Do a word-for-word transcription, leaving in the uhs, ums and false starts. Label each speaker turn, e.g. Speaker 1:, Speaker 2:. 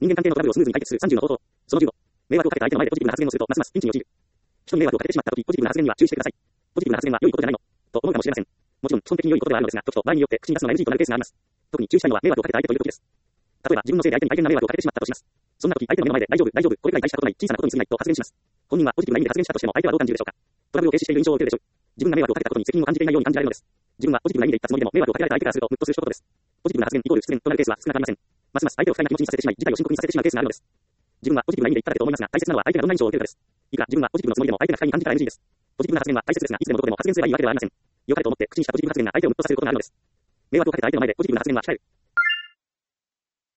Speaker 1: 人間関係のトラブルをスムーズに解決するさんじゅうの方法。そのじゅうご。迷惑をかけた相手の前でポジティブな発言をすると、ますますピンチに陥る。人に迷惑をかけてしまったとき、ポジティブな発言には注意してください。ポジティブな発言は良いことじゃないのと思うかもしれません。もちろん、基本的に良いことではあるのですが、時と場合によって口に出すのが エヌジー となるケースがあります。特に注意したいのは迷惑をかけた相手という時です。例えば、自分のせいで相手に大変な迷惑をかけてしまったとします。そんな時、相手の目の前で大丈夫、大丈夫、これくらい大したことない、小さなことに過ぎないと発言します。本人はポジティブな意味で発言したとしても、相手はどう感じるでしょうか。トラブルを軽視している印象を受けるでしょう。自分が迷惑をかけたことに責任を感じていないように感じられるのです。自分はポジティブな意味で言ったつもりでも、迷惑をかけられた相手からするとムッとする一言です。ポジティブな発言イコール失言となるケースは少なくありません。ますます相手を不快な気持ちにさせてしまい、事態を深刻にさせてしまうケースがあるのです。自分はポジティブな意味で言っただけと思いますが、大切なのは相手がどんな印象を受けるかです。いくら自分はポジティブのつもりでも相手が不快に感じたら エヌジー です。ポジティブな発言は大切ですが、いつでもどこでも発言すればいいわけではありません。良かれと思って口にしたポジティブ発言が相手をムッとさせることがあるのです。迷惑をかけた相手の前でポジティブな発言は控える。